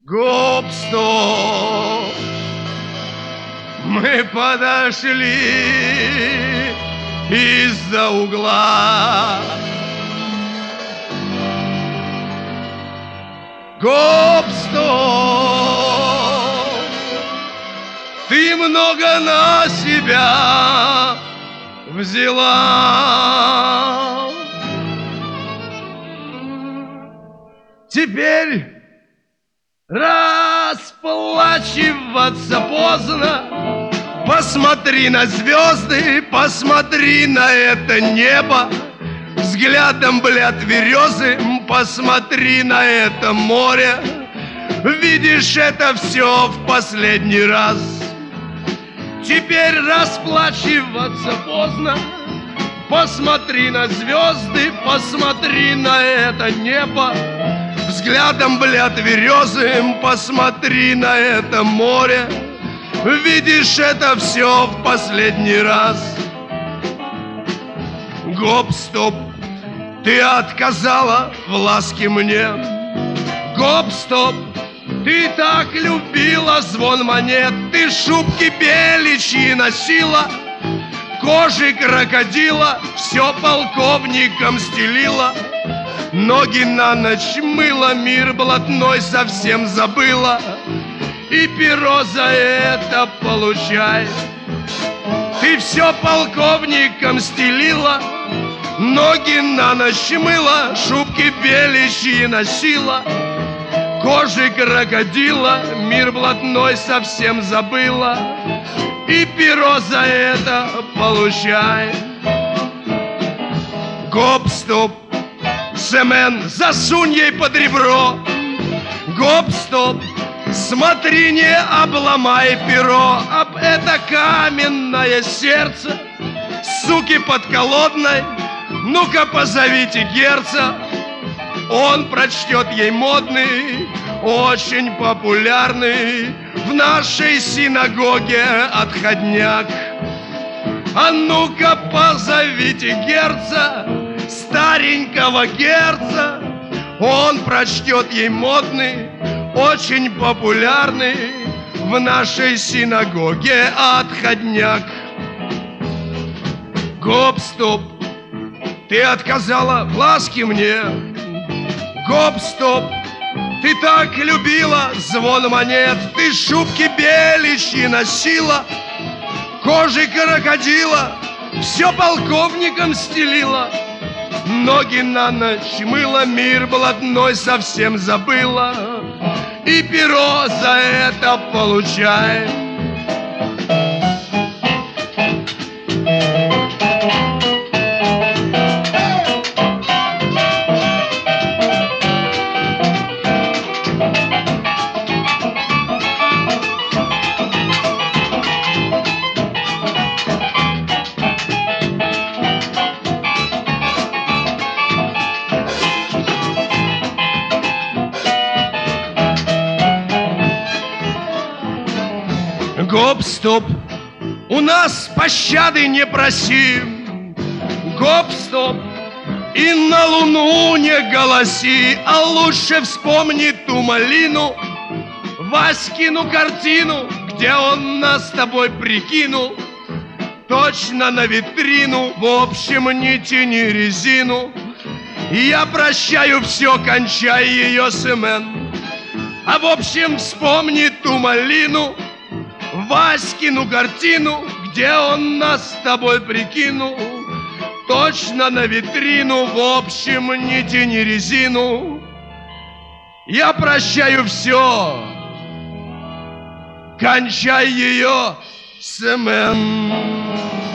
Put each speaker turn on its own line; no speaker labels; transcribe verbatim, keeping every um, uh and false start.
Гоп-стоп, мы подошли из-за угла. Гоп-стоп, ты много на себя взяла. Теперь расплачиваться поздно. Посмотри на звезды, посмотри на это небо. Взглядом, блядь, березы, посмотри на это море. Видишь, это все в последний раз. Теперь расплачиваться поздно. Посмотри на звезды, посмотри на это небо. Взглядом, блядь, березы, посмотри на это море. Видишь, это все в последний раз. Гоп-стоп, ты отказала в ласке мне. Гоп-стоп, ты так любила звон монет. Ты шубки беличьи носила, кожи крокодила, все полковником стелила. Ноги на ночь мыла, мир блатной совсем забыла. И перо за это получай. Ты все полковником стелила, ноги на ночь мыла, шубки беличьи носила, кожи крокодила, мир блатной совсем забыла. И перо за это получай. Гоп-стоп, Семен, засунь ей под ребро. Гоп-стоп, смотри, не обломай перо об это каменное сердце. Суки подколодной, ну-ка позовите Герца. Он прочтет ей модный, очень популярный в нашей синагоге отходняк. А ну-ка позовите Герца, старенького Герца. Он прочтет ей модный, очень популярный в нашей синагоге отходняк. Гоп-стоп, ты отказала в ласке мне. Гоп-стоп, ты так любила звон монет. Ты шубки беличьи носила, кожи крокодила, все полковником стелила. Ноги на ночь мыла, мир блатной совсем забыла. И перо за это получай. Гоп-стоп, у нас пощады не проси. Гоп-стоп, и на луну не голоси, а лучше вспомни ту малину, Васькину картину, где он нас с тобой прикинул. Точно на витрину, в общем, не тяни резину. Я прощаю все, кончай ее, Семен. А в общем, вспомни ту малину, Васькину картину, где он нас с тобой прикинул. Точно на витрину, в общем, не тяни резину. Я прощаю все, кончай ее, Семен.